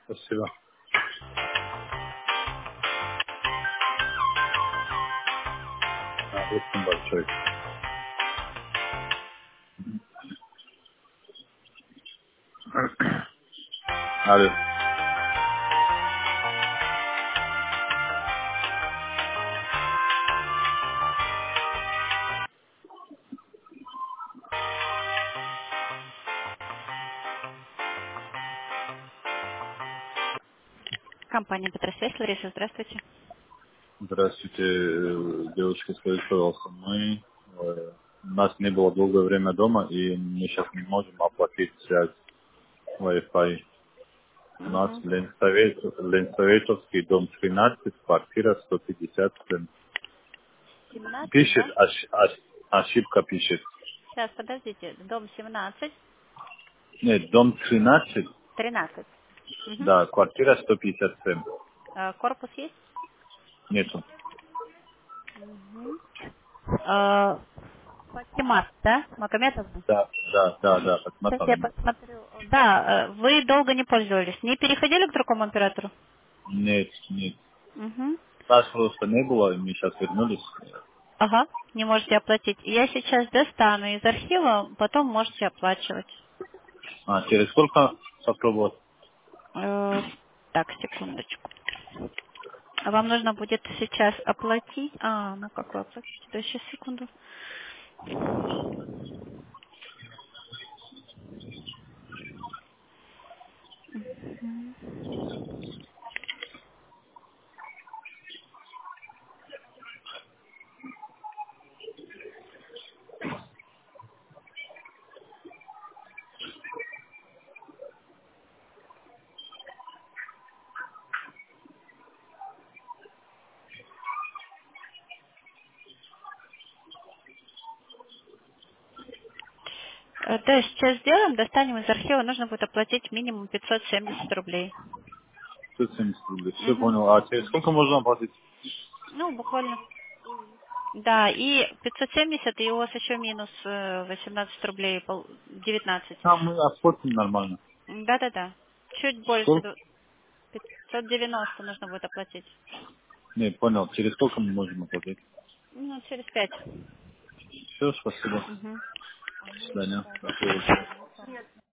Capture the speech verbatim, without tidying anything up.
Спасибо. А, очень большой. Алло. Компания Петросвязь, Лариса, здравствуйте. Здравствуйте, э, девушка, скажите, пожалуйста, мы, э, у нас не было долгое время дома, и мы сейчас не можем оплатить связь Wi-Fi. У нас Угу. Ленсовет, Ленсоветовский, дом тринадцать, квартира сто пятьдесят семь. семнадцать, Пишет, да? ош- ош- ошибка пишет. Сейчас, подождите. Дом семнадцать, Нет, дом тринадцать, тринадцать. Угу. да, квартира сто пятьдесят семь. Э, корпус есть? Нету. Угу. Э, Фатимат, да? Магомедов? Да, да, да, да, Сейчас я посмотрим. посмотрю. Да, э, вы долго не пользовались. Не переходили к другому оператору? Нет, нет. Угу. Нас просто не было, и мы сейчас вернулись. Ага, не можете оплатить. Я сейчас достану из архива, потом можете оплачивать. А через сколько попробовать? Э, так, секундочку. Вам нужно будет сейчас оплатить. А, ну как вы оплатите? Да, сейчас, секунду. Мгм. Э, Да, сейчас сделаем, достанем из архива, нужно будет оплатить минимум пятьсот семьдесят рублей. сто семьдесят рублей. Все Мгм. понял. А через сколько можно оплатить? Ну, буквально. Да, и пятьсот семьдесят, и у вас еще минус э, восемнадцать рублей, пол- девятнадцать. А, мы оплатим нормально. Да-да-да. Чуть больше, Сколько? ду- пятьсот девяносто нужно будет оплатить. Не, понял. Через сколько мы можем оплатить? Ну, через пять. Все, спасибо. Мгм. До свидания. Да, Спасибо большое.